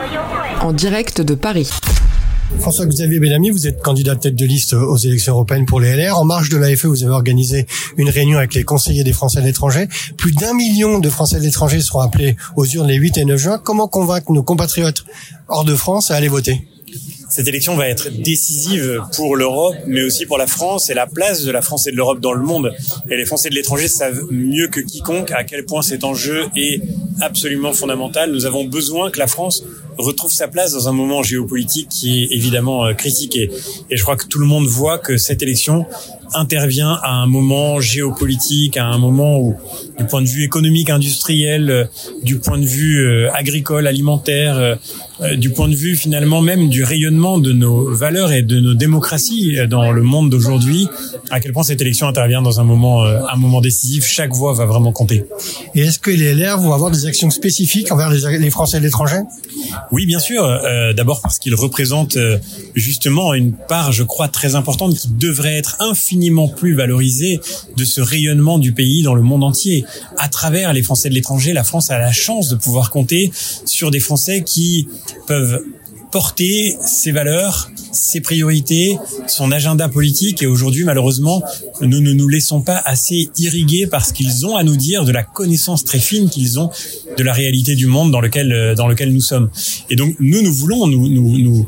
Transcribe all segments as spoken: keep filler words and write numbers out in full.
En direct de Paris. François-Xavier Bellamy, vous êtes candidat tête de liste aux élections européennes pour les L R. En marge de l'A F E, vous avez organisé une réunion avec les conseillers des Français de l'étranger. Plus d'un million de Français de l'étranger seront appelés aux urnes les huit et neuf juin. Comment convaincre nos compatriotes hors de France à aller voter ? Cette élection va être décisive pour l'Europe, mais aussi pour la France et la place de la France et de l'Europe dans le monde. Et les Français de l'étranger savent mieux que quiconque à quel point cet enjeu est absolument fondamental. Nous avons besoin que la France retrouve sa place dans un moment géopolitique qui est évidemment critique. Et, et je crois que tout le monde voit que cette élection intervient à un moment géopolitique, à un moment où, du point de vue économique, industriel, du point de vue agricole, alimentaire, du point de vue finalement même du rayonnement de nos valeurs et de nos démocraties dans le monde d'aujourd'hui, à quel point cette élection intervient dans un moment, un moment décisif. Chaque voix va vraiment compter. Et est-ce que les L R vont avoir des actions spécifiques envers les, les Français de l'étranger ? Oui, bien sûr. Euh, d'abord parce qu'ils représentent euh, justement une part, je crois, très importante qui devrait être infiniment plus valorisée de ce rayonnement du pays dans le monde entier. À travers les Français de l'étranger, la France a la chance de pouvoir compter sur des Français qui peuvent porter ses valeurs, ses priorités, son agenda politique. Et aujourd'hui, malheureusement, nous ne nous laissons pas assez irriguer par ce qu'ils ont à nous dire, de la connaissance très fine qu'ils ont de la réalité du monde dans lequel dans lequel nous sommes. Et donc, nous, nous voulons nous nous nous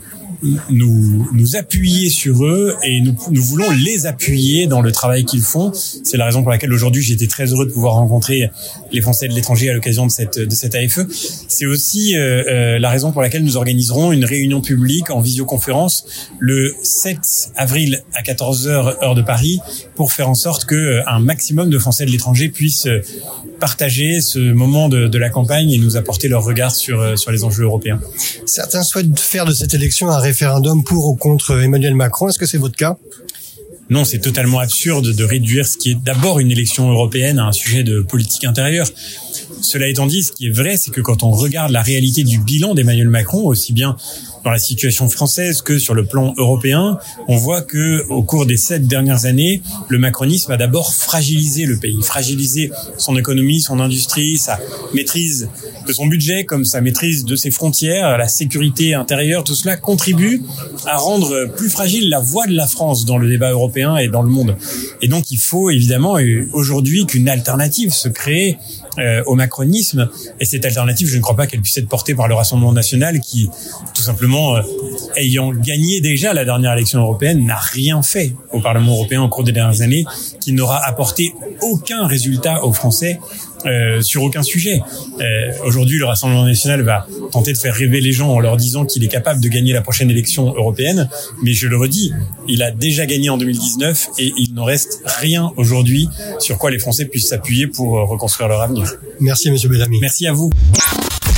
nous nous appuyer sur eux et nous nous voulons les appuyer dans le travail qu'ils font. C'est la raison pour laquelle aujourd'hui j'ai été très heureux de pouvoir rencontrer les Français de l'étranger à l'occasion de cette de cette A F E. C'est aussi euh, euh, la raison pour laquelle nous organiserons une réunion publique en visioconférence le sept avril à quatorze heures heure de Paris pour faire en sorte que euh, un maximum de Français de l'étranger puissent euh, partager ce moment de, de la campagne et nous apporter leur regard sur euh, sur les enjeux européens. Certains souhaitent faire de cette élection un référendum pour ou contre Emmanuel Macron. Est-ce que c'est votre cas ? Non, c'est totalement absurde de réduire ce qui est d'abord une élection européenne à un sujet de politique intérieure. Cela étant dit, ce qui est vrai, c'est que quand on regarde la réalité du bilan d'Emmanuel Macron, aussi bien dans la situation française que sur le plan européen, on voit que au cours des sept dernières années, le macronisme a d'abord fragilisé le pays, fragilisé son économie, son industrie, sa maîtrise de son budget, comme sa maîtrise de ses frontières, la sécurité intérieure. Tout cela contribue à rendre plus fragile la voix de la France dans le débat européen et dans le monde. Et donc, il faut évidemment aujourd'hui qu'une alternative se crée euh, au macronisme. Et cette alternative, je ne crois pas qu'elle puisse être portée par le Rassemblement national qui, tout simplement, euh, ayant gagné déjà la dernière élection européenne, n'a rien fait au Parlement européen au cours des dernières années, qui n'aura apporté aucun résultat aux Français Euh, sur aucun sujet. Euh, aujourd'hui, le Rassemblement national va tenter de faire rêver les gens en leur disant qu'il est capable de gagner la prochaine élection européenne. Mais je le redis, il a déjà gagné en deux mille dix-neuf et il n'en reste rien aujourd'hui sur quoi les Français puissent s'appuyer pour reconstruire leur avenir. Merci, Monsieur Bellamy. Merci à vous.